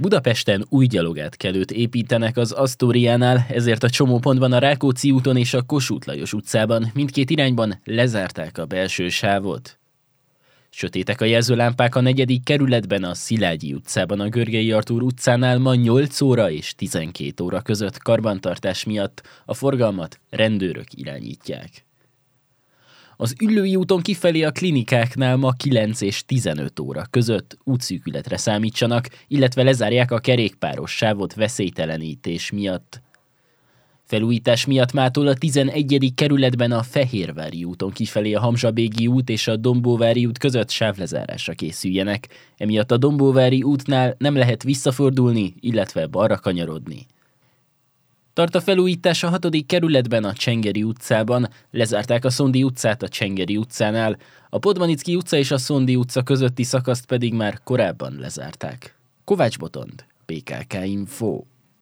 Budapesten új gyalogátkelőt építenek az Asztóriánál, ezért a csomópontban a Rákóczi úton és a Kossuth Lajos utcában mindkét irányban lezárták a belső sávot. Sötétek a jelzőlámpák a 4. kerületben, a Szilágyi utcában, a Görgei Artúr utcánál ma 8 óra és 12 óra között karbantartás miatt a forgalmat rendőrök irányítják. Az Üllői úton kifelé a klinikáknál ma 9 és 15 óra között útszűkületre számítsanak, illetve lezárják a kerékpáros sávot veszélytelenítés miatt. Felújítás miatt mától a 11. kerületben a Fehérvári úton kifelé a Hamzsabégi út és a Dombóvári út között sávlezárásra készüljenek, emiatt a Dombóvári útnál nem lehet visszafordulni, illetve balra kanyarodni. Tart a felújítás a 6. kerületben, a Csengeri utcában, lezárták a Szondi utcát a Csengeri utcánál, a Podmanicki utca és a Szondi utca közötti szakaszt pedig már korábban lezárták. Kovács Botond, PKK Info.